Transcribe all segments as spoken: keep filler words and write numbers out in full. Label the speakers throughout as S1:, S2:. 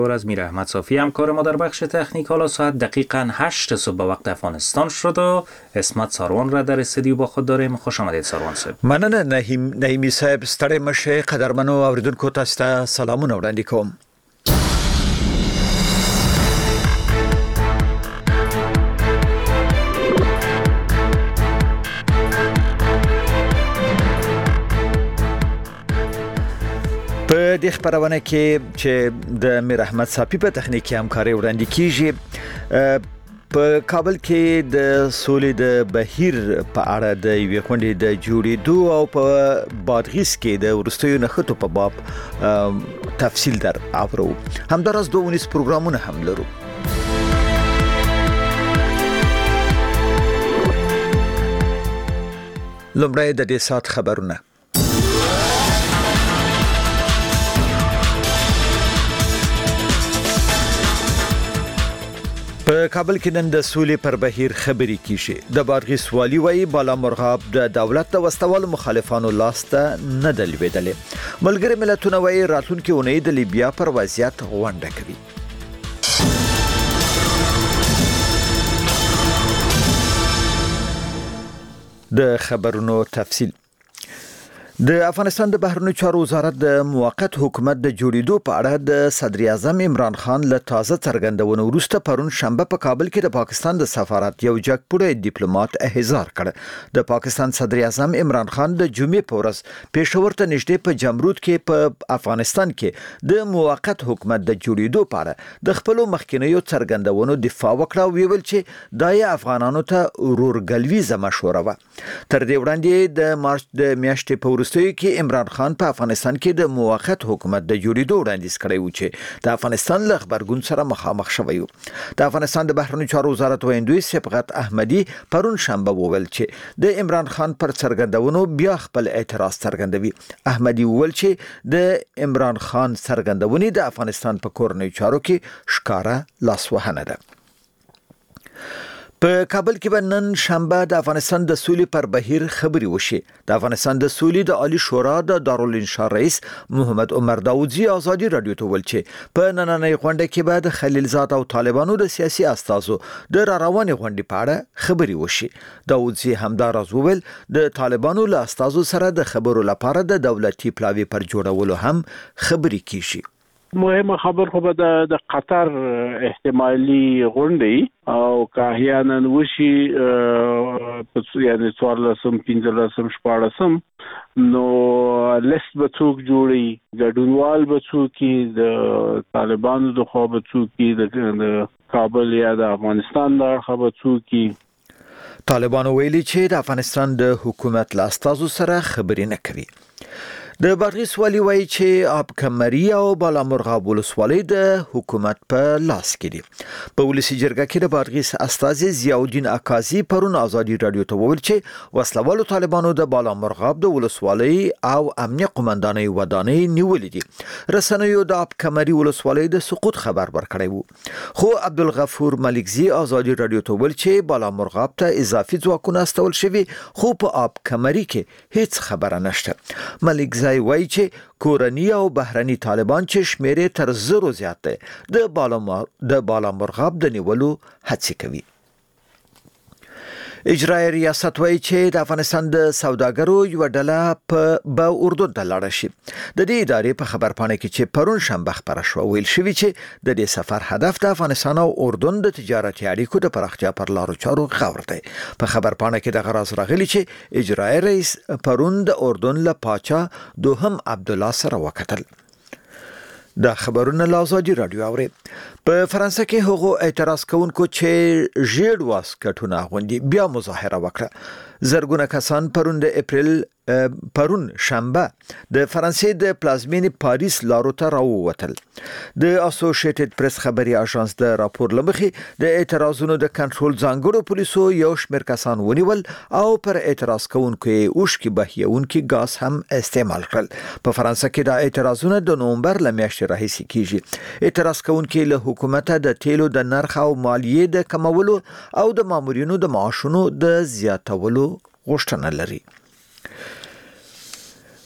S1: از میر احمد صافی همکار ما در بخش تکنیک. حالا ساعت دقیقاً هشت صبح به وقت افغانستان شد و اسمت ساروان را در استودیو با خود داریم. خوش آمدید ساروان صاحب.
S2: مننه نهیم نهیمی صاحب، ستړی مشه. قدرمنو اوریدونکو تاسو ته سلامونه وړاندې کوم. په دې خبرونه کې چې د میر احمد صافی په تخنیکی همکاري وړاندې کیږي، په کابل کې د سولې د بهیر په اړه د یوې غونډې د جوړېدو او په بادغیس کې د ورستیو نښتو په باب تفصیل در اورو. همداراز دوه ونیز پروګرامونه هم لرو. لومړی د دې سات خبرونه. په کابل کې نن د سولې پر بهیر خبرې کیږي. د بادغیس والی وایي بالا مرغاب د دولت د وسوالو مخالفانو لاسته نه د لویدلې. ملګری ملتونه وایي راتلونکي اونۍ د لیبیا پر وضعیت غونډه کوي. د خبرونو تفصیل. د افغانستان د بهرنیو چارو وزارت د موقت حکومت د جوړېدو په اړه د صدر اعظم عمران خان له تازه څرګندونو وروسته پرون شنبه په کابل کې د پاکستان د سفارت یو جګپوړی ډیپلوماټ احضار کړ. د پاکستان صدر اعظم عمران خان د جمعې په ورځ پېښور ته نږدې په جمرود کې په افغانستان کې د موقت حکومت د جوړېدو په اړه د خپل مخکینیو څرګندونو دفاع وکړه او ویل چې دا یې افغانانو ته ورورګلویزه مشوره و. تر دې وړاندې د مارچ د میاشتې په کې عمران خان په افغانستان کې د موقت حکومت د جوړېدو وړاندیز کړی و چې د افغانستان له خبرګون سره مخامخ شوی و. د افغانستان د بهرنیو چارو وزارت ویندوی صبغت احمدی پرون شنبه وویل چې د عمران خان پر څرګندونو بیا خپل اعتراض څرګندوي. احمدی وویل چې د عمران خان څرګندونې د افغانستان په کورنیو چارو کې ښکاره لاسوهنه ده. په کابل کې به نن شنبه د افغانستان د سولې پر بهیر خبري وشي. د افغانستان د سولې د عالی شورا د دارالانشا رئیس محمد عمر داودزی ازادي رادیو ته ویل چې په نننۍ غونډه کې به د خلیلزاد او طالبانو د سیاسي استازو د را روانې غونډې په اړه خبري وشي. داودزی همداراز وویل د طالبانو له استازو سره د خبرو لپاره د دولتي پلاوي پر جوړولو هم خبري کیږي.
S3: مهمه خبر خو به د قطر احتمالي غونډې او کاهیانا وشي یعنی څوارلسم پنځلسم شپاړسم نو لیست به څوک جوړي، ګډونوال به څوک د طالبانو د خوا به څوک د کابل یا د افغانستان د اړخه به څوک.
S2: طالبانو ویلي چې د افغانستان د حکومت له استازو سره خبرې نه کوي. د بادغیس والی وایي چې آب کمري او بالا مرغاب ولسوالۍ د حکومت په لاس کې دي. په ولسي جرګه کې د بادغیس استازي ضیاءالدین اکازي پرون ازادي رادیو ته وویل چې وسلوالو طالبانو د بالا مرغاب د ولسوالۍ او امنیه قومندانۍ ودانۍ نیولې دي. رسنیو د آب کمري ولسوالۍ د سقوط خبر ورکړی وو، خو عبدالغفور ملکزي ازادي رادیو ته وویل چې بالا مرغاب ته اضافي ځواکونه استول شوي، خو په آب کمري کې هیڅ خبره نشته. ملکزي وایي چې کورنی او بهرني طالبان چې شمیرې تر زرو زیات دي د بالا د بالا مرغاب د نیولو هڅه کوي. اجرایي ریاست وایي چې د افغانستان د سوداګرو یو ډله په به اردن ته لاړه شي. د دې ادارې په خبرپاڼه کې چې پرون شنبه خبره شوه ویل شوی چې د دې سفر هدف د افغانستان او اردن د تجارتي اړیکو د پراختیا پر لارو چارو غور دی. په خبرپاڼه کې د غراض راغلی چې اجرایي رئیس پرون د اردن له پاچا دوهم عبدالله سره وکتل. دا خبرونه له ازادي رادیو اوري. په فرانسه کې هغو اعتراض کوونکو چې ژیړ واسکټونه اغوندي بیا مظاهره وکړه. زرګونه کسان پرون د اپریل پرون شنبه د فرانسې د پلازمینې پاریس لارو ته راووتل. د اسوسییټډ پریس خبري اژانس د راپور لمخې د اعتراضونو د کنټرول ځانګړو پولیسو یو شمېر کسان ونیول او پر اعتراض کوونکو اوښکې بهیونکي ګاز هم استعمال کړل. په فرانسه کې د اعتراضونو د نومبر له میاشتې راهیسې کیږي. اعتراض کوونکي له حکومت د تیلو د نرخ او مالیې د کمولو او د مامورینو د معاشونو د زیاتولو غوښتنه لري.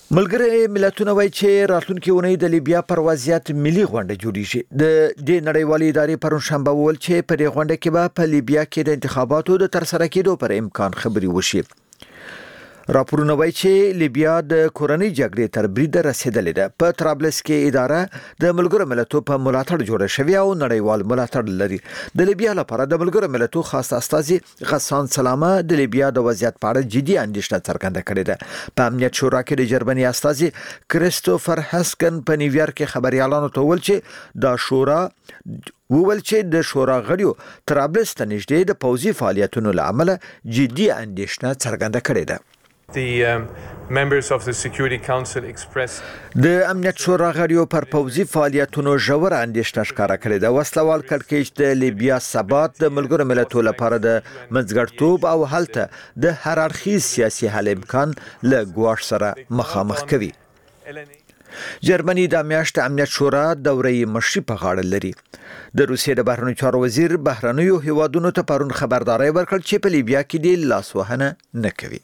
S2: ملګری ملتونه وایي چې راتلونکي اونۍ د لیبیا پر وضعیت ملي غونډه جوړیږي. د دې نړیوالې ادارې پرون شنبه وویل چې په دې غونډه کې به په لیبیا کې د انتخاباتو د ترسره کېدو پر امکان خبري وشي. راپورونه وایي چې لیبیا د کورنۍ جګړې تر بریده رسیدلې ده. په طرابلس کې اداره د ملګرو ملتونو په ملاتړ جوړه شوې او نړیوال ملاتړ لري. د لیبیا لپاره د ملګرو ملتونو خاص استازي غسان سلامه د لیبیا د وضعیت په اړه جدي اندېښنه څرګنده کړې ده. په امنیت شورا کې د جرمني استازي کریستوفر هسکن په نیویارک کې خبريالانو ته وویل چې دا شورا وویل چې د شورا غړیو طرابلس ته نږدې د پوځي فعالیتونو لامل جدي اندېښنه څرګنده کړې ده.
S4: The um, members of the Security Council expressed
S2: د امنیت شورا غړیو پر پوځي فعالیتونو ژور اندېښنه ښکاره کړې ده. وسلوال کړکېچ د لیبیا ثبات د ملګرو ملتونو لپاره د منځګړتوب او هلته د هر اړخیز سیاسي حل امکان له ګواښ سره مخامخ کوي. جرمني د میاشت امنیت شورا دورې مشري په غاړه لري. د روسیې د بهرنیو چارو وزیر بهرنیو هیوادونو ته پرون خبرداري ورکړه چې په لیبیا کې د لاسوهنه نه کوي.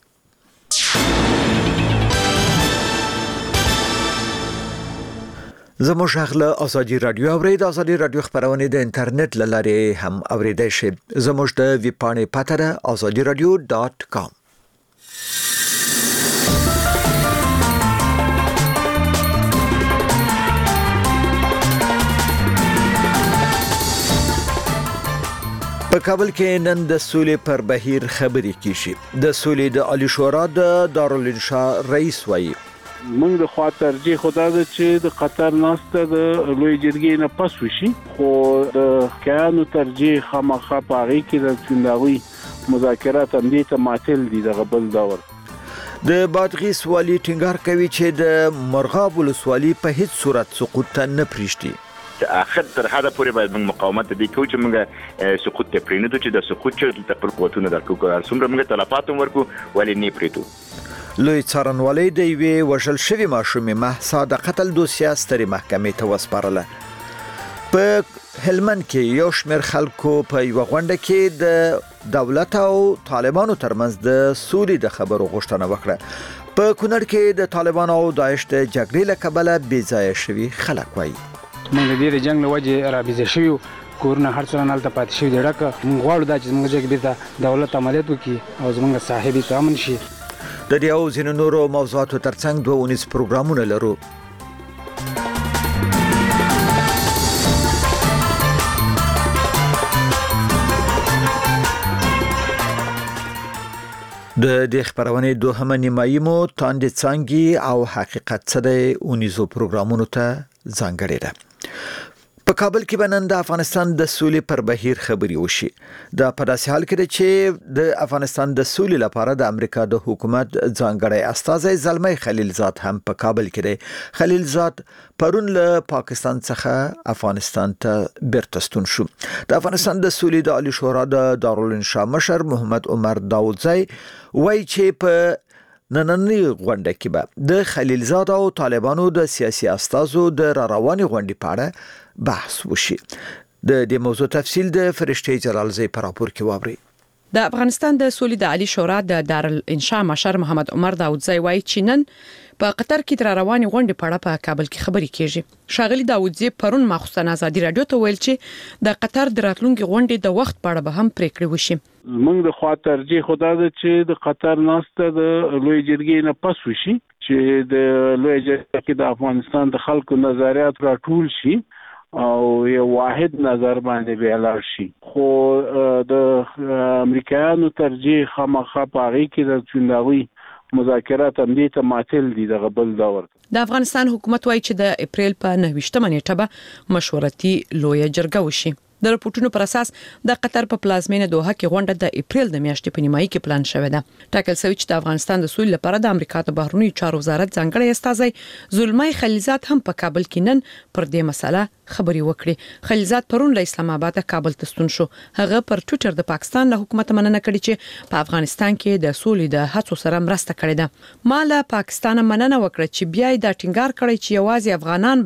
S2: زموږ غږ له ازادي رادیو اورید. ازادي رادیو خبرونه د انټرنیټ له لارې هم اوریدای شئ. زموږ د ویب پاڼې پته ده azadi radio dot com. په کابل کې نن د سولې پر بهیر خبرې کیږي. د سولې د عالی شورا د دارالانشا رئیس وایي
S3: موږ د خوا ترجیح خدا ده چې د قطر ناسته د لوی جرګې نه پس وشي، خو د کیانو ترجیح خامخا پاغي کې د چنداوي مذاکرات هم دې ته ماتل دي د غبل داور.
S2: د بادغیس والی ټینګار کوي چې د مرغاب ولسوالي په هیڅ صورت سقوط ته نه پریږدي.
S5: اخر تر هغه پورې باید موږ مقاومت دې کوو چې موږ سقوط ته پرېنه چې د سقوط چې د خپل قوتونو درکو کار څومره موږ تلفات ورکو ولې نه پریتو.
S2: لوی څارنوالۍ د یوې وژل شوې ماشومې مهسا د قتل دوسیه سترې محکمې ته وسپارله. په هلمند کې یو شمېر خلکو په یوه غونډه کې د دولت او طالبانو ترمنځ د سولې د خبرو غوښتنه وکړه. په کونړ کې د طالبانو او داعش د جګړې له کبله بې ځایه شوي خلک وایي
S6: موږ د دې جنگ له وجې رابېزه شوي کورونه هر څه نه پاتې شوي دي. ډکه موږ غواړو دا چې زموږ ځای کې بیرته دولت عملیات وکړي او زموږ صاحب ته امن شي.
S2: د دې او ځینو نورو موضوعاتو ترڅنګ دوه اونیز پروګرامونه لرو. د دې خبرونه دوهمه نیمایي مو تاندې څنګه او حقیقت څه دی اونیزو پروګرامونو ته ځانګړې ده. په کابل کې بنن د افغانستان د سولې پر بهیر خبري وشي. دا په داسې حال کې ده چې د افغانستان د سولې لپاره د امریکا د حکومت ځانګړی استازی زلمی خلیلزاد هم په کابل کې دی. خلیلزاد پرون له پاکستان څخه افغانستان ته بیرته ستون شو. د افغانستان د سولې د عالی شورا د دارالانشا مشر محمد عمر داودزی وایي چې په نننی غونډه کې به د خلیلزاد او طالبانو د سیاسي استازو د را رواني غونډې په اړه بحث وشي. د دې موضوع تفصیل د فرشتي جلالزی پر راپور کې واوري.
S7: د افغانستان د سولې د عالی شورا د دارالانشا مشر محمد عمر داودزی وایي چې نن په قطر کې تر رواني غونډې په اړه په کابل کې خبرې کیږي. شاغلی داودزی پرون مخصوصا ازادي رادیو ته ویل چې د قطر د راتلونکي غونډې د وخت په اړه به هم پریکړه وشي.
S3: موږ د خوا ترجیح خدا ده چې د قطر ناسته د لوی جرګې نه پس وشي، چې د لوی جرګې کې د افغانستان د خلکو نظریات راټول شي او یو واحد نظر باندې ویلار شي. خو د امریکایانو ترجیح خامخا پاغي کې د چنداوي مذاکرات هم دې ته ماتل دي د غبل داور.
S7: د افغانستان حکومت وایي چې د اپریل په نهه نیټه به مشورتي لوی جرګه وشي. د راپورټونو پر اساس د قطر په پلازمینه دوحه کې غونډه د اپریل د میاشتې په نیمایي کې پلان شوې ده. ټاکل شوی چې د افغانستان د سولې لپاره د امریکا د بهرنیو چارو وزارت ځانګړی استازی زلمی خلیلزاد هم په کابل کې نن پر دې مسله خبري وکړي. خلیلزاد پرون له اسلام آباد کابل ته ستون شو. هغه پر ټوئیټر د پاکستان له حکومت مننه کړې چې په افغانستان کې د سولې د هڅو سره مرسته کړې ده. ماله پاکستان مننه وکړه چې بیا د ټینګار کړی چې یوازې افغانان به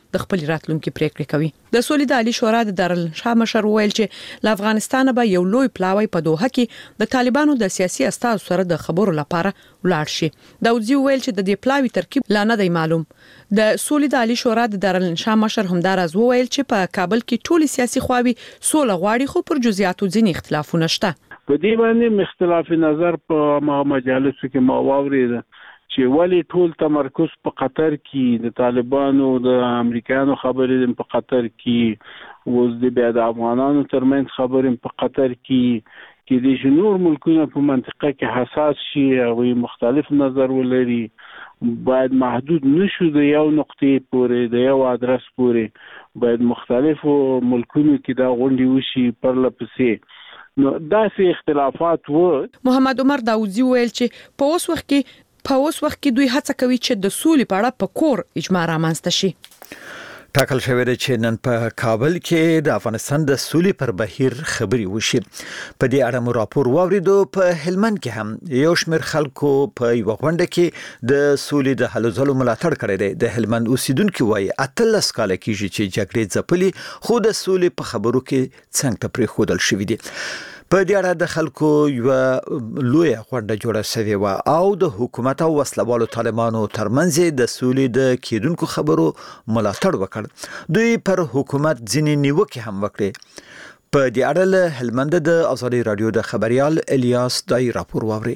S7: د خپل راتلونکو پریکړې کوي. د سولې د عالی شورا د دارالانشا مشر ویل چې له افغانستان به یو لوی پلاوی په دوحه کې د طالبانو د سیاسي استازو سره د خبرو لپاره ولاړ شي. داودزی ویل چې د دې پلاوی ترکیب لا نه دی معلوم. د سولې د عالی شورا د دارالانشا مشر همدارز وویل چې په کابل کې ټولي سیاسي خواوې سوله غواړي خو پر جزئیاتو ځینې اختلافونه شته.
S3: په دې باندې اختلاف نظر په مجالسو کې ما واورید چې ولی ټول تمرکز په قطر کې د طالبانو د امریکایانو خبرې په قطر کې وز د بیا د افغانانو ترمنځ خبرې په قطر کې کې د جنور ملکونو په منطقه کې حساس شي او مختلف نظر ولري باید محدود نشو د یو نقطې پورې د یو ادرس پورې باید مختلفو ملکونو کې دا غونډې وشي پر لپسې نو داسې اختلافات و.
S7: محمد عمر داودزی ویل چې په اوس وخت کې په اوس وخت کې دوی هڅه کوي چې د سولې په اړه په کور اجماع رامنځته شي.
S2: ټاکل شوی دی چې نن په کابل کې د افغانستان د سولې پر بهیر خبري وشي. په دې اړه مو راپور واوریدو. په هلمند کې هم یو شمېر خلکو په یو غونډه کې د سولې د هلو ځلو ملاتړ کړی دی. د هلمند اوسیدونکو وایي اتلس کاله کېږي چې جګړې ځپلي خو د سولې په خبرو کې څنګ ته پرېښودل شوي دي. په دې اړه د خلکو یو لوی غونډه جوړه شوې و او د حکومت او وسلوالو طالبانو ترمنځ د سولې د کېدونکو خبرو ملاتړ وکړ. دوی پر حکومت ځینې نیوکې هم وکړې. په دې اړه له هلمند د ازادي رادیو د خبريال الیاس دای راپور واوري.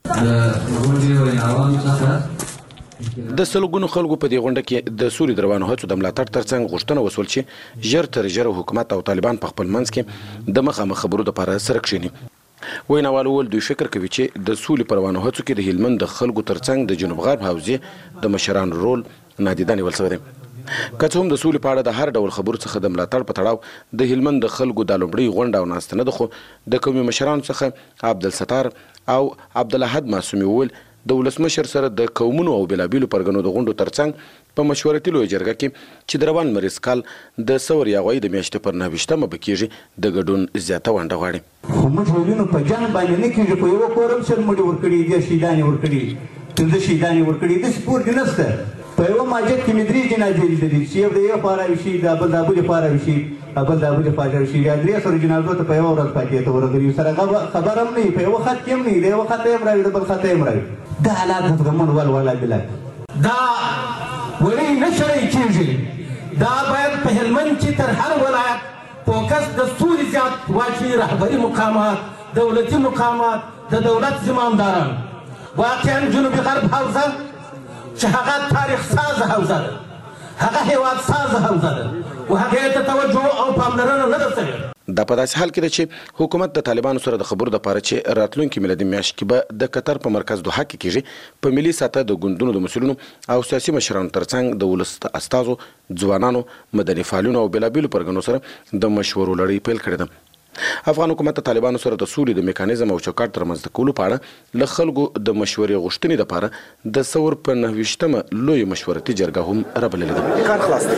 S8: د سلګونو خلکو په دې غونډه کې د سولې دروانو هڅو د ملاتړ ترڅنګ غوښتنه وسول چې ژر تر ژره حکومت او طالبان په خپل منځ کې د مخامخ خبرو لپاره سره کښیني. ویناوال ول دوی فکر کوي چې د سولې پروانو هڅو کې د هلمند د خلکو ترڅنګ د جنوب غرب حوزې د مشرانو رول نادیده نیول شوی دی. که څه هم د سولې په اړه د هر ډول خبرو څخه د ملاتړ په تړاو د هلمند د خلکو د لومړۍ غونډه او ناسته نه ده، خو د قومي مشرانو څخه عبدالستار او عبدالاحد معصومي وویل د ولسمشر سره د قومونو او بېلابېلو پرګنو د غونډو ترڅنګ په مشورتي لویه جرګه کې چې د روان لمریز کال د سور یاغوي د میاشتې پر نهه ویشتمه به کېږي د ګډون زیاته ونډه غواړي.
S9: خو موږ ویلو په جنګ باندې نه کېږي، په یوه کور هم شل مړي ورکړي دي، شهیدانې ورکړي، پنځه شهیدانې ورکړي، داسې پور کې نشته. په یوه ماجت کې مې درې جنازې لیدلي چې یو د یو خوا راوشي، د بل د بلې خوا راوشي، بل د بلې خوا راوشي، یا درې سره جنازو ته په یوه ورځ فاتحې ته ورغلي، سره خبر هم نه وي، په یوه خط کې هم نه وي، د یوه خط یې هم راوي، د بل خط یې هم راوي. دا حالات د زغمن ول ولا بلا
S10: دا ولی نشری کېږي. دا باید په هلمند کې تر هر ولایت فوکس د سولې زیات واچي. رهبري مقامات، دولتي مقامات، د دولت زمامداران، واقعا جنوبي غرب حوزه چې هغه تاریخ ساز حوزه ده، هغه هیواد ساز حوزه ده او هغه ته توجه او پاملرنه نه ده شوې.
S8: دا په داسې حال کې ده چې حکومت د طالبانو سره د خبرو لپاره چې راتلونکي میلادي میاشت کې به د قطر په مرکز دوحه کې کېږي په ملي سطح د ګوندونو د مسؤلینو او سیاسي مشرانو ترڅنګ د ولس استازو، ځوانانو، مدني فعالینو او بېلابېلو پرګنو سره د مشورو لړۍ پیل کړې ده. افغان حکومت د طالبانو سره د سولې د میکانیزم او چوکاټ ترمنځ کولو په اړه له خلکو د مشورې غوښتنې لپاره د ثور په نهه ویشتمه لوی مشورتي جرګه هم رابللې ده. کار خلاص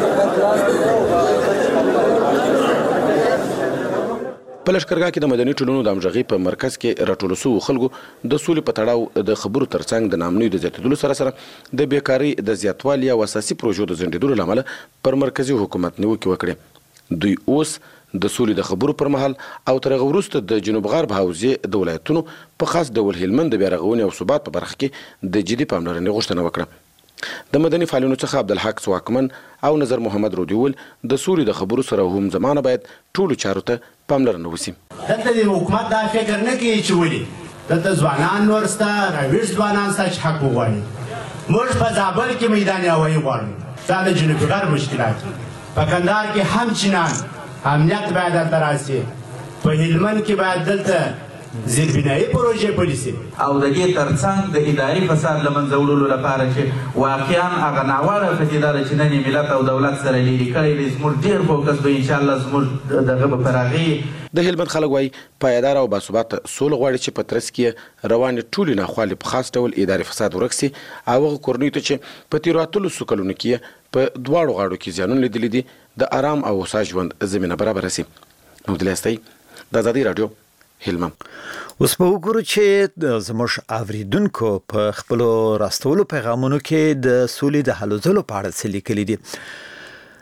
S8: په لښکرګاه کې د مدني ټولنو د همغږۍ په مرکز کې راټولو شوو خلکو د سولې په تړاو د خبرو ترڅنګ د نامنیو د زیاتېدلو سره سره د بیکارۍ د زیاتوالي او اساسي پروژو د ځنډېدلو له امله پر مرکزي حکومت نیوکې وکړې. دوی اوس د سولې د خبرو پر مهال او تر هغه وروسته د جنوب غرب حوزې د ولایتونو په خاص ډول هلمند د بیا رغونې او ثبات په برخه کې د جدي پاملرنې غوښتنه وکړه. د مدني فعالینو څخه عبدالحق ځواکمن او نظر محمد رودي وویل د سولې د خبرو سره هم زمانه باید ټولو چارو ته پاملرنه وشي.
S11: دلته د حکومت دا فکر نه کوي چې ولې دلته ځوانان نور شته، راویښ ځوانان شته چې حق وغواړي. موږ په زابل کې میدان هوایي غواړو، دا د جنوب غرب مشکلات. په کندهار کې همچنان امنیت باید دلته راسي، په هلمند کې باید دلته زیربنایي پروژې پلي شي،
S12: او د دې ترڅنګ د اداري فساد له منځه وړلو لپاره چې واقعا هغه ناوړه پدیده ده چې نن یې ملت او دولت سره لرې کړی دی، زموږ ډېر فوکس به انشاءالله زموږ دغه به پر هغې.
S8: د هلمند خلک وایي پایداره او باثباته سوله غواړي چې په ترڅ کې روانې ټولې ناخوالې په خاص ډول اداري فساد ورک سي او هغه کورنیو ته چې په تېرو اتلسو څو کلونو کې په دواړو غاړو کې زیانونه لیدلي دي د آرام او هوسا ژوند زمینه برابره سي. محمد الیاس د ازادي راډیو هلمند.
S2: اوس په وګورو چې زموږ اوریدونکو په خپلو راستولو پیغامونو کې د سولې د هلو ځلو په اړه څه لیکلي دي.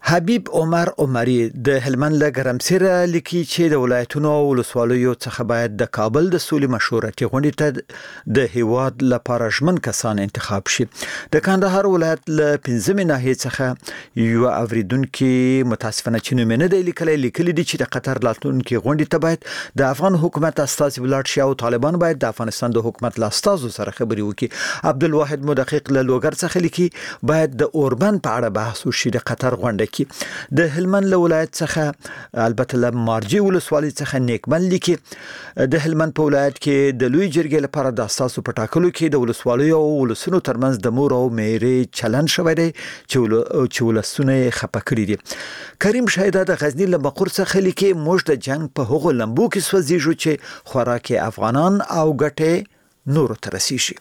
S2: حبیب عمر عمری د هلمند له ګرمسیره لیکي چې د ولایتونو او ولسوالیو څخه باید د کابل د سولې مشورتي غونډې ته د هیواد لپاره ژمن کسان انتخاب شي. د کندهار ولایت له پنځمې ناحیې څخه یو اوریدونکو متاسفانه چې نوم نه دی لیکلی لیکلي دي چې د قطر راتلونکي غونډې ته باید د افغان حکومت استازي ولاړ شي او طالبان باید د افغانستان د حکومت له استازو سره خبرې وکړي. عبدالواحد مدقق له لوګر څخه لیکي باید د اوربند په اړه بحث وشي د قطر غونډه. د هلمند له ولایت څخه البته له مارجې ولسوالۍ څخه نیکمن لیکي د هلمند په ولایت کې د لوی جرګې لپاره د اساسو په ټاکلو کې د ولسوالیو او ولسونو ترمنځ د مور او میرې چلن شوی دی چې ولسونه خپه کړي دي. کریم شایده د غزنی له مقر څخه لیکي موږ د جنگ په هغو لمبو کې سوځیږو چې خوراک افغانان او ګټې نورو ته رسیږي.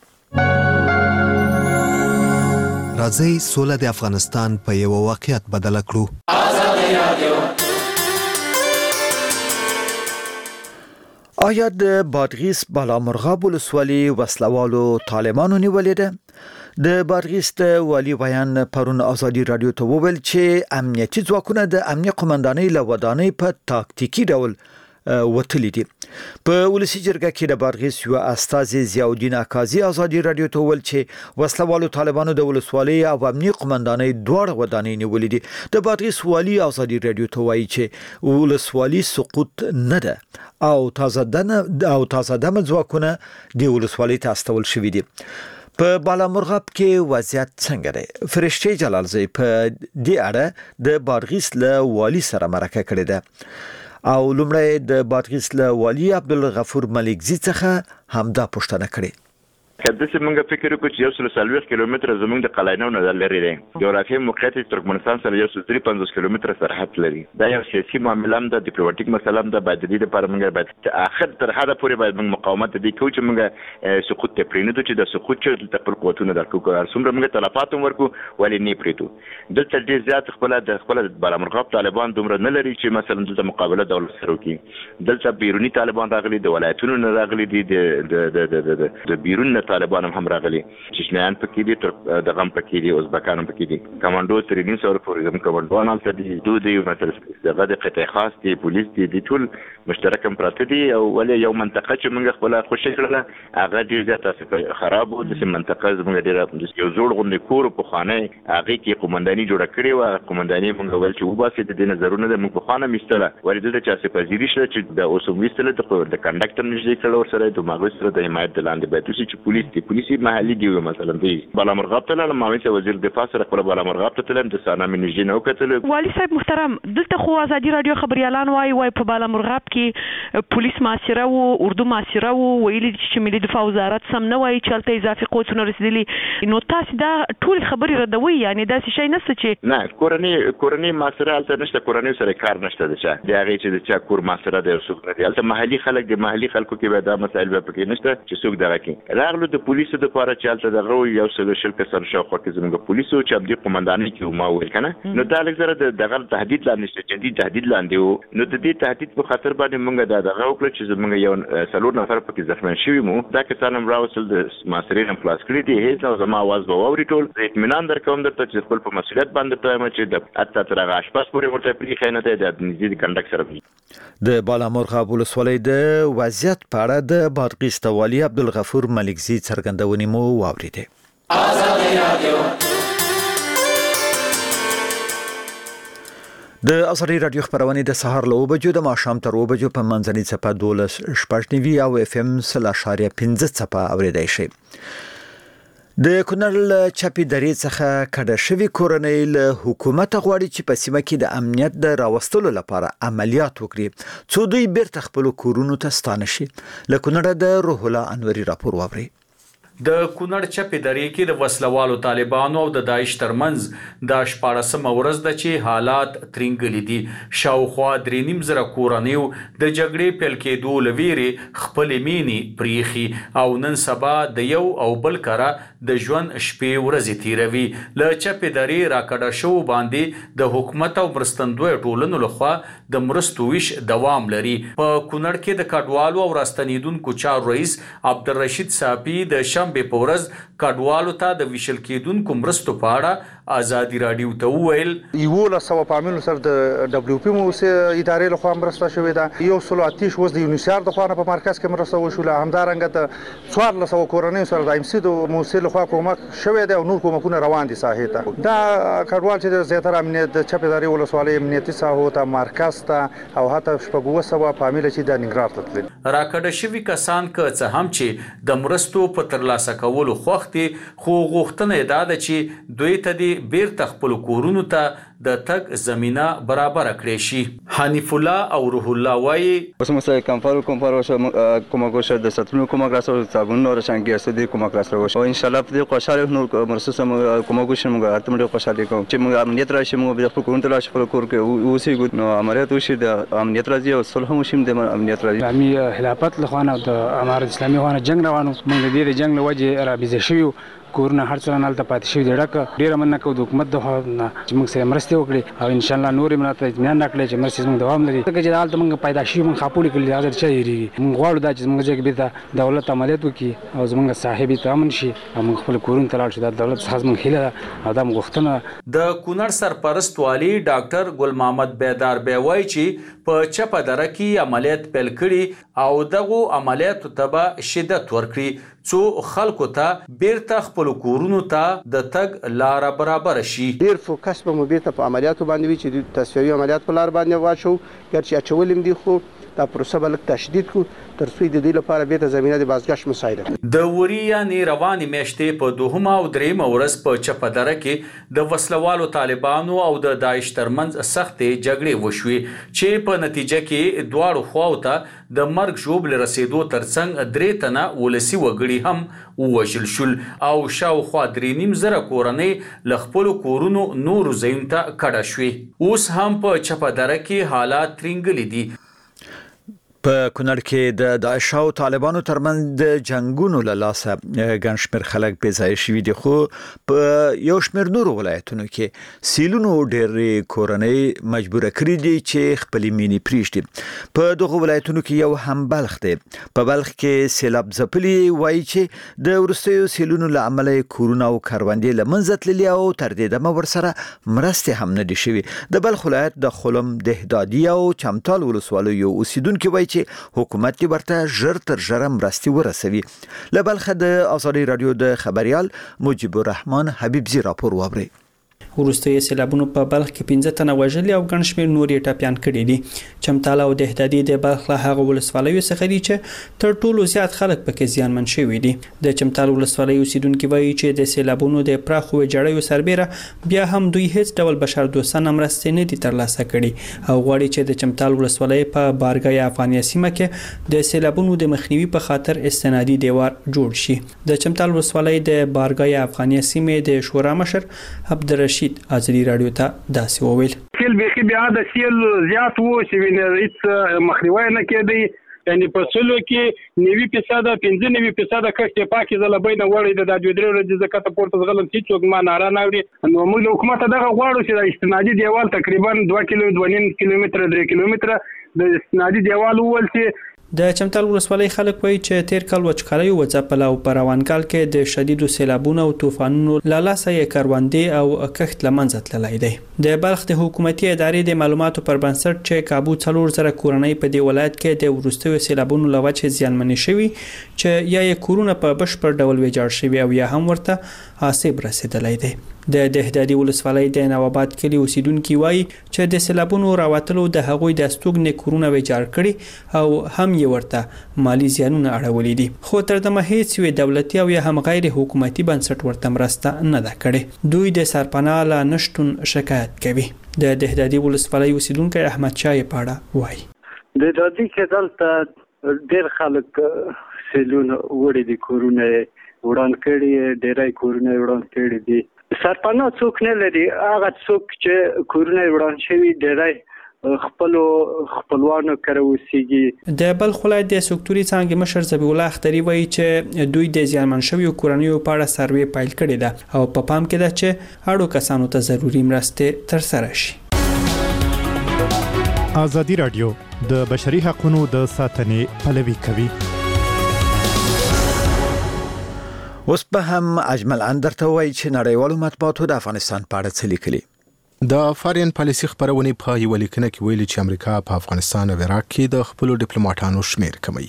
S13: راځي سوله د افغانستان په یو واقعیت بدل کړو. آیا د بادغیس بالامرغاب ولسوالي وسلوالو طالبانو نیولې ده؟ د بادغیس د والی بیان پرون ازادي رادیو ته وویل چې امنیتي ځواکونه د امنیت قومندانۍ له ودانۍ په تاکتیکي ډول وتلی دي. په ولسی جرګه کې د بادغیس یو استازي ضیاءالدین اکازي ازادي رادیو ته ویل چې وسلوالو طالبانو د ولسوالۍ او امنیت قومندانۍ دواړه ودانۍ نیولې دي. د بادغیس والی ازادي رادیو ته وایي چې ولسوالۍ سقوط نه ده او تازه دمه او تازه دمه ځواکونه د ولسوالۍ ته استول شوي دي. په بالامرغاب کې وضعیت څنګه دی؟ فرشته جلالزی په دې اړه د بادغیس له والی سره مرکه کړې ده او لومړی د بادغیس له والی عبدالغفور ملکزی څخه همدا پوښتنه کړې.
S5: کله چې موږ فکر وکړو چې یو سل سلويخ کیلومتره زموږ د قلاینو نه لري دی. جغرافیایي موقعیت ترکمنستان سره یو سل پنځوس کیلومتره سرحد لري. دا یو سیاسي معاملې هم ده، ډیپلوماټیک مسله هم ده. باید د دې لپاره موږ باید اخر تر حده پورې باید موږ مقاومت دې کوو چې موږ سقوط ته پرېنږدو چې د سقوط چې د خپل قوتونو درکو کار څومره موږ تلفات هم ورکو ولې نه پرېږدو. دلته ډېر زیات خپل د خپل بالامرغاب طالبان دومره نه لري چې مثلا دلته مقابله دولت سره وکړي. دلته بیرونی طالبان راغلي، د ولایتونو نه راغلي دي، د د د بیرون طالبان هم راغلي، چشمیان پکې دي، د غم پکې دي، ازبکان پکې دي، کمانډو ترېنین سره فورزم کمانډوان هم ته دي، دوی دی مثلا دغه د قطاع خاص دي، پولیس دي، د ټول مشترک هم پراته دي. او ولې یو منطقه چې موږ خپل خوشی کړله هغه ډیر زیات خراب و. د منطقه زموږ ډیر یو زوړ غونډې کور په خانه هغه کې قومنداني جوړه کړې و. قومنداني موږ ول چې وباسي د دې نظرونه د موږ په خانه میستله ولې دلته چې څه پذیری شله چې د اوسم میستله د کنډکټر نشي کړل ور سره د ماغوي سره د حمایت لاندې باید چې پولیس دي پولیس محلي دی مثلا دی بالامرغاب ته لاله مامي ته وزیر دفاع سره خپل بالامرغاب ته تلم د سانا منجي نو کتل.
S7: والی صاحب محترم، دلته خو ازادي رادیو خبريالان وای وای په بالامرغاب کې پولیس معاشره او اردو معاشره او ویلي چې ملي دفاع وزارت سم نه وای چلته اضافي قوتونه رسیدلي. نو تاسو دا ټول خبري ردوي، یعنی دا شي نشته چې
S5: نه کورنۍ کورنۍ معاشره الته نشته، کورنۍ سره کار نشته. د چا د هغه چې د چا کور معاشره د رسوک نه دي الته محلي خلک د محلي خلکو کې به دا مسایل به پکې نشته چې څوک دغه کې راغلو د پولیسو د لپاره چې الته دغه یو سل شل کسان شاوخوا کې زموږ پولیسو چې ابدي قومندانۍ کې ما ویل کنه نو دا لږ زره دغه تهدید لاندې شته، جدي تهدید لاندې وو. نو د دې تهدید په خاطر باندې موږ دا دغه وکړو چې زموږ یو سلور نفر پکې زخمی شوي مو. دا کسان هم راوصل د ماسرین هم خلاص کړي دي. هیڅ نو زما आवाज به واوري ټول زه اطمینان درکوم درته چې خپل په مسؤلیت باندې ته چې د اته تر هغه اشپاس پورې ورته پری خینه ده د نږدې کنډک سره.
S2: د بالامرغاب ولسوالۍ د وضعیت په اړه د بادغیس د والی عبدالغفور ملکزی څرګندونې مو واوریدې. آزادي رادیو د آزادي رادیو خبرونه د سهار له وبجو د ماښام تر وبجو په منځنۍ څپه دولس شپږ نیوي او اف ام سل اشاریه پنځه څپه اوریدای شي. د کونړ چپی درې څخه کډه شوی کورنۍ له حکومت غواړي چې په سیمه کې د امنیت د راوستلو لپاره عملیات وکړي څو دوی بیرته خپل کورونو ته ستانه شي. له کونړ د روح الله انوري راپور واوري.
S14: د کونړ چپې درې کې د وسلوالو طالبانو او د داعش ترمنځ د شپاړسمه ورځ ده چې حالات ترنګلي دي. شاوخوا درې نیم زره کورنیو د جګړې پیل کېدو له ویرې خپلې مینې پریښي او نن سبا د یو او بل کره د ژوند شپې ورځې تیروي. له چپې درې راکډه شوو باندې د حکومت او مرستندویه ټولنو لخوا د مرستو ویش دوام لري. په کونړ کې د کډوالو او راستنیدونکو چارو رئیس عبدالرشید صافي د شنبې په ورځ کډوالو ته د ویشل کېدونکو مرستو په اړه ازادي رادیو ته وویل
S15: یو له سو پامینو سره د دبليو پی موسسه ادارې له خوا مرسته شوې ده یو سلو اتیش وز د یونیسار د خوا په مرکز کې مرسته وشوله همدارنګه د څوار له سو کورنۍ سره د ایم سی د موسسه له خوا کومک شوې ده او نور کومکونه روان دي ساحې ته دا کډوال چې زیاتره امنیت د چپداري ولسوالۍ امنیتي ساحو ته مرکز ته او حتی شپږ سو پامینه چې د ننګرهار ته تلل
S14: راکړه شوی کسان که څه هم چې د مرستو په ترلاسه کولو خوختي خو غوښتنه ده چې دوی ته د بیرته خپل کورونو ته د تګ زمينه برابر کړي شي. حنیف الله او روح الله وایي
S16: اوس موږ کمپارو کمپارو کومه کوشه د ستونو کومه راسو صابون او شانګي اسدي کومه راسو او ان شاء الله په دې خوشاله نو مرسوسه کومه کوشه موږ اتم ډېر خوشاله کوم چې موږ امنیت راشي موږ د خپل کورونو راشي خپل کور کې اوسې نو عملیات وشي د امنیت راځي او صلح هم شي د امنیت راځي.
S6: اسلامي خلافت لخوانه د امارت اسلامي خوانه جنگ روانو موږ د دې جنگ لوجه را بيزه شو کورونه هر څه نه لته پاتې شوی دی ډکه ډیره مننه کوم د حکومت د چې موږ سره مرسته وکړي او ان شاء الله نور مناته اطمینان راکړي چې مرسته موږ دوام لري ځکه چې حالت موږ پیدا شي موږ خاپوړي کړي حاضر چي ریږي موږ غواړو دا چې موږ ځکه به دولت عملیات وکړي او زموږ صاحبي تامن شي او موږ خپل کورونه تلاړ شي د دولت څخه موږ هیله او دا موږ غوښتنه
S14: د کونړ سرپرست والی ډاکټر ګل محمد بیدار بیوای چې په چپه دره کې عملیات پیل کړي او دغه عملیات ته شدت ورکړي څو خلکو ته بیرته خپل کورونو ته د تګ لار برابر شي.
S17: ډیر فوکس به مو بیرته په عملیاتو باندې وي چې د تصفیوي عملیات په لار باندې واچو ګرچې اچولم دي خو دا پروسه به لږ تشدید کو تر څو د دې لپاره بیرته زمینه د بازګشت مساعده کړي.
S14: د وري یعنې روانې میاشتې په دوهمه او دریمه ورځ په چپه دره کې د وسلوالو طالبانو او د داعش ترمنځ سختې جګړې وشوې چې په نتیجه کې دواړو خواو ته د مرګ ژوبل رسیدو ترڅنګ درې تنه ولسی وګړي هم ووژل شول او شاوخوا درې نیم زره کورنۍ له خپلو کورونو نورو ځایونو ته کډه شوې. اوس هم په چپه دره کې حالات ترنګلي دي.
S2: په کونړ کې د داعش او طالبانو ترمنځ د جنگونو له لاسه ګڼ شمېر خلک بې ځایه شوي دي خو په یو شمېر نورو ولایتونو کې سیلونو ډېرې کورنۍ مجبوره کړي دي چې خپلې مینې پرېږدي. په دغو ولایتونو کې یو هم بلخ دی. په بلخ کې سیلاب ځپلي وایي چې د وروستیو سیلونو له امله کورونه او کروندې له منځه تللي او تر دې دمه ورسره مرستې هم نه دي شوي. د بلخ ولایت د خلم دهدادي او چمتال ولسوالیو اوسیدونکي وایي چې حکومت دې ورته ژر تر ژره مرستې ورسوي. له بلخه د ازادي رادیو د خبريال مجيب الرحمن حبيبزي راپور واوري.
S18: وروستي سیلابونو په بلخ کې پنځه تنه وژلي او ګڼ شمېر نور یې ټپیان کړي دي. چمتال او دهدادي د بلخ له هغه ولسوالیو څخه دي چې تر ټولو زیات خلک پکې زیانمن شوي دي. د چمتال ولسوالۍ اوسیدونکي وایي چې د سیلابونو د پراخو ویجاړیو سربېره بیا هم دوی هیڅ ډول بشردوستانه مرستې نه دي ترلاسه کړي او غواړي چې د چمتال ولسوالۍ په بارګای افغانیه سیمه کې د سیلابونو د مخنیوي په خاطر استنادي دیوار جوړ شي. د چمتال ولسوالۍ د بارګای افغانیه سیمې د شورا مشر عبدالرشید ازلی رادیو ته داسې وویل.
S19: سیل بيخي بیا د سیل زیات وو چې وینې هیڅ مخنیوي نه کېدی یعنی په سلو کې نوي فیصد پنځه نوي فیصد کښته پاکي زلبې نه وړي د د دوی درې د زکات پورته غلم چې څوک ما ناره ناوړي نو موږ د حکومت دغه غواړو چې د استنادي دیوال تقریبا دوه کیلو دوه نیم کیلومتر درې کیلومتر د استنادي دیوال ول چې
S18: د چمتال ولسوالۍ خلک وایي چې تیر کال وچکالي وځپله او په روان کال کې د شدیدو سیلابونو او طوفانونو له لاسه یې کروندې او کښت له منځه تللی دی. د بلخ د حکومتي ادارې د معلوماتو پر بنسټ چې کابو څلور زره کورنۍ په دې ولایت کې د وروستیو سیلابونو له وجې زیانمنې شوي چې یا یې کورونه په بشپړ ډول ویجاړ شوي او یا هم ورته آسیب رسیدلی دی. د دهدادي ولسوالۍ د نواباد کلي اوسیدونکي وایي چې د سیلابونو راوتلو د هغوی د استوګنې کورونه ویجاړ کړي او هم یې ورته مالی زیانونه اړولي دي خو تر دمه هیڅ یو دولتي او یا هم غیر حکومتي بنسټ ورته مرسته نه ده کړې. دوی د سرپناه له نشټون شکایت کوي. د دهدادي ولسوالۍ اوسیدونکی احمد شاه پاړه وایي
S20: د دهدادي کې دلته ډېر خلک سیلونه وړي دي کورونه وړاند کړي ډېرای کورونه وړاند کړي دي. سرپناه څوک نه لري هغه څوک چې کورونه وړاند شوي ډېرای خپل خپلوانو کړه وسیږي.
S18: د بلخ ولایت د سکتوري څنګه مشر ذبیح الله اختری وایي چې دوی د زیانمن شویو کورنیو په اړه سروې پیل کړې ده او په پام کې ده چې اړو کسانو ته ضروري مرستې ترسره شي.
S21: ازادي رادیو د بشري حقوقو د ساتنې پلوي کوي.
S2: اوس به هم اجمل اندر ته وایي چې نړیوالو مطبوعاتو د افغانستان په اړه څه لیکلي.
S1: د فارین پالیسي خبرونه په یو لیکنه کې ویلي چې امریکا په افغانستان او عراق کې د خپل ډیپلوماټانو شمیر کموي.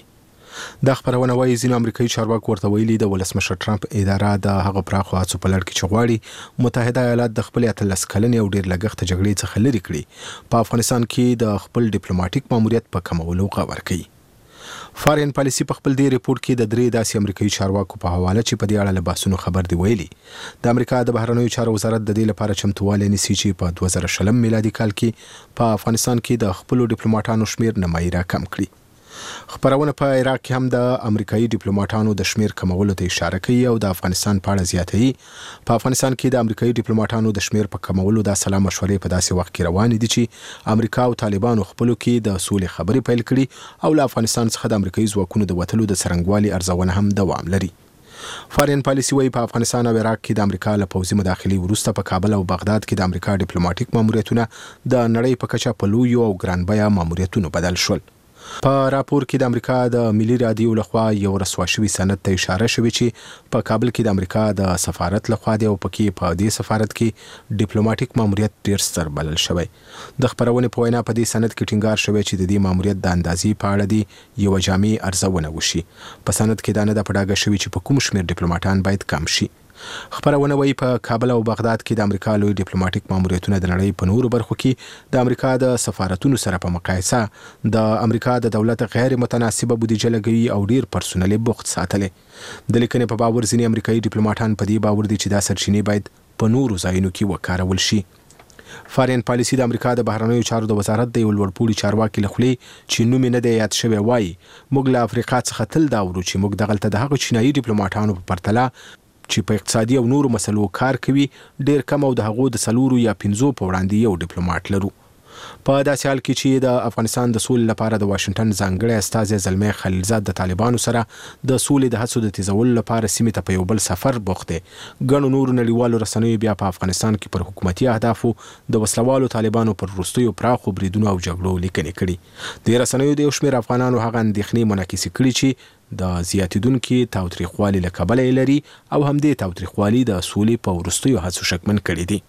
S1: د خبرونه وايي ځینې امریکایي چارواکي ورته ویلي د ولسمشر ټرمپ اداره د هغه پراخو هڅو په لړ کې چې غواړي متحده ایالات د خپل اتلس کلنې او ډیر لګښت جګړې څخه لرې کړي په افغانستان کې د خپل ډیپلوماټیک ماموریت په کمولو غوړ کوي. فارین پالیسي په خپل دی ریپورت کې د درې داسې امریکایي چارواکو په حواله چې په دې اړه له بحثونو خبر دی ویلي د امریکا د بهرنیو چارو وزارت د دې لپاره چمتووالی نیسي چې په دوه زره شلم میلادي کال کې په افغانستان کې د خپل ډیپلوماټانو شمیر نمایي راکم کړي. خبرونه په عراق کې هم د امریکایي ډیپلوماټانو د شمیر کمولو ته اشاره کوي او د افغانستان په اړه زیاتوي. په افغانستان کې د امریکایي ډیپلوماټانو د شمیر په کمولو د سلا مشورې په داسې وخت کې روان دي چې امریکا او طالبانو خپلو کې د سولې خبرې پیل کړي او له افغانستان څخه د امریکایي ځواکونو د وټلو د څرنګوالي ارزونه هم دوام لري. فارین پالیسي وايي په افغانستان او عراق کې د امریکا له پوځي مداخلې وروسته په کابل او بغداد کې د امریکا ډیپلوماټیک ماموریتونه د نړۍ په کچه په لویو او ګران بیه ماموریتونو بدل شول. په راپور کې د امریکا د ملي رادیو لخوا یو رسوا شوی سند ته اشاره شوې چې په کابل کې د امریکا د سفارت لخوا دی او پکې په دې سفارت کې ډیپلوماټیک ماموریت ډیر ستر بلل شوی. د خبرونه په وینا په دې سند کې ټینګار شوی چې د دې ماموریت د اندازې په اړه دی یو جامع ارزونه وشي. په سند کې دا نه د پډاګه شوی چې په کوم شمیر ډیپلوماټان باید کم شي. خبرونه وايي په کابل او بغداد کې د امریکا لوی ډیپلوماټیک ماموریتونه د نړۍ په نورو برخو کې د امریکا د سفارتونو سره په مقایسه د امریکا د دولت غیر متناسبه بودیجه لګوي او ډیر پرسونل بوخت ساتلې. د لیکنې په باور ځینې امریکایي ډیپلوماټان په دې باور دي چې دا سرچینې باید په نورو ځایونو کې وکارول شي. فارین پالیسي د امریکا د بهرنیو چارو د وزارت د یو لوړپوړي چارواکي لخوا چې نوم نه دی یاد شوی وايي موږ له افریقا څخه تل دا ورو چې موږ دغلته د هغو چینایي ډیپلوماټانو په پرتله چې په اقتصادي او نورو مسلو کار کوي ډیر کم او د هغو د سلورو یا پنځو په وړاندې یو ډیپلوماټ لرو. په داسې حال کې چې د افغانستان د سولې لپاره د واشنگټن ځانګړی استازی زلمی خلیلزاد د طالبانو سره د سولې د هڅو د تیزولو لپاره سیمې ته په یو بل سفر بوخت دی. ګڼو نورو نړیوالو رسنیو بیا په افغانستان کې پر حکومتي اهدافو د وسلوالو طالبانو پر وروستیو پراخو بریدونو او جګړو لیکنې کړي. د رسنیو د یو شمېر افغانانو هغه اندېښنې منعکسې کړي چې د زیاتیدونکو تاوتریخوالي له کبله لري او همدې تاوتریخوالي د سولې په وروستیو هڅو شکمن کړي دي.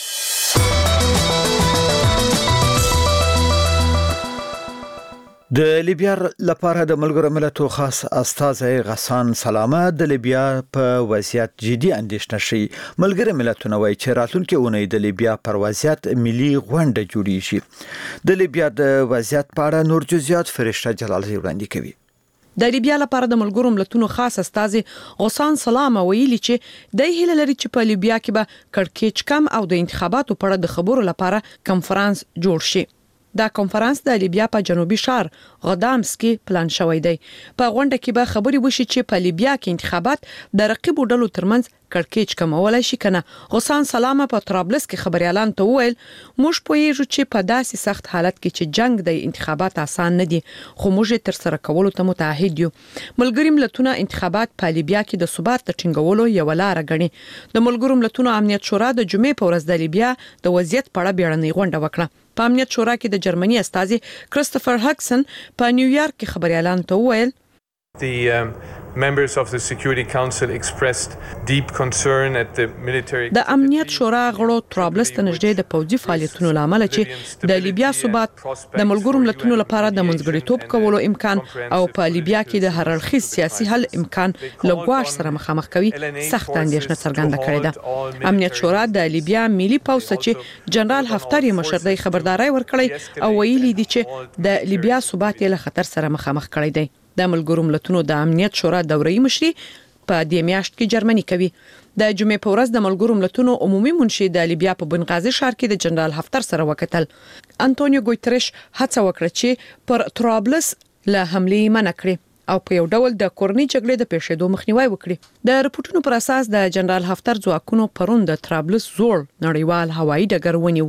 S2: د لیبیا لپاره د ملګرو ملتونو خاص استازی غسان سلامه د لیبیا په وضعیت جدي اندېښنه شي. ملګرو ملتونو وايي چې راتلونکي اونۍ د لیبیا پر وضعیت ملي غونډه جوړیږي. د لیبیا د وضعیت په اړه نور جزئیات فرشته جلال وړاندې کوي.
S7: د لیبیا لپاره د ملګرو ملتونو خاص استازی غسان سلامه ویلي چې د هیله لري چې په لیبیا کې به کړکېچ کم او د انتخاباتو په اړه د خبرو لپاره کنفرانس جوړ شي. دا کنفرانس د لیبیا په جنوبي ښار غدامس کې پلان شوی دی. په غونډه کې به خبري وشي چې په لیبیا کې انتخابات د رقیبو ډلو ترمنځ کړکېچ کمولای شي کنه. غسان سلامه په طرابلس کې خبريالان ته وویل موږ پوهیږو چې په داسې سخت حالت کې چې جنگ د انتخابات آسان نه دي خو موږ تر سره کولو ته متعهد یو. ملګری ملتونه انتخابات په لیبیا کې د ثبات ټینګولو یو لار غني. د ملګرو ملتونو امنیت شورا د جمعې په ورځ د لیبیا د وضعیت په اړه بیړنۍ غونډه وکړه. په امنیت شورا کې د جرمني استازي کریستوفر هکسن په نیویارک کې خبريالان ته وویل
S4: The um, members of the Security Council expressed deep concern at the military.
S7: د امنیت شورا غړو طرابلس ته نږدې د پوځي فعالیتونو لامل چې د لیبیا ثبات د ملګرو ملتونو لپاره د منځګړیتوب کولو امکان او په لیبیا کې د هر اړخیز سیاسي حل امکان لګواش سره مخامخ کوي سخت اندېښنه څرګنده کړې ده. امنیت شورا د لیبیا ملي پوځ چې جنرال حفتر یې مشر دی خبرداري ورکړی او ویلي دي چې د لیبیا ثبات یې له خطر سره مخامخ کړی دی. د ملګرو ملتونو د امنیت شورا دوري مشري په دې میاشت کې جرمني کوي. د جمعې په ورځ د ملګرو ملتونو عمومي منشي د لیبیا په بنغازي ښار کې د جنرال حفتر سره وکتل. انټونیو ګوتریش هڅه وکړه چې پر طرابلس له حملې منع کړي او په یو ډول د کورنۍ جګړې د پیښېدو مخنیوي وکړي. د رپورټونو پر اساس د جنرال حفتر ځواکونو پرون د طرابلس زوړ نړیوال هوایي ډګر ونیو.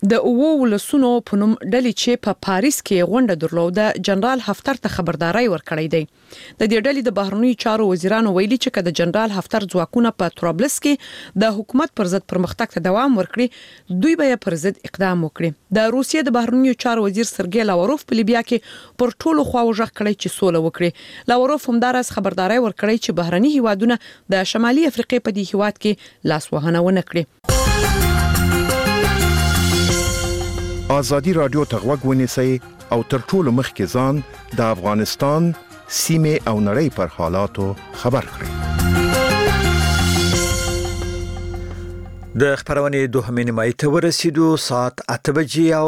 S7: د اوو ولسونو په نوم ډلې چې په پاریس کې غونډه درلوده جنرال هفتر ته خبرداري ورکړې ده. د دې ډلې د بهرنیو چارو وزیرانو ویلي چې کله جنرال هفتر ځواکونه په طرابلس کې د حکومت پر ضد پرمختګ ته دوام ورکړي دوی به پر ضد اقدام وکړي. د روسیې د بهرنیو چارو وزیر سرګی لاوروف په لیبیا کې پر ټولو خواو ژغ کړی چې سوله وکړي. لاوروف همدارس خبرداري ورکړی چې بهرني هیوادونه د شمالي افریقې په دې هیواد کې لاس وهنه ونه کړي.
S3: آزادی رادیو ته غوږ ونیسئ او تر ټولو مخکې ځان د افغانستان سیمې او نړۍ پر حالاتو خبر کړئ.
S2: د خبرونې دوهمې نیمایي ته ورسېدو، ساعت اته بجې.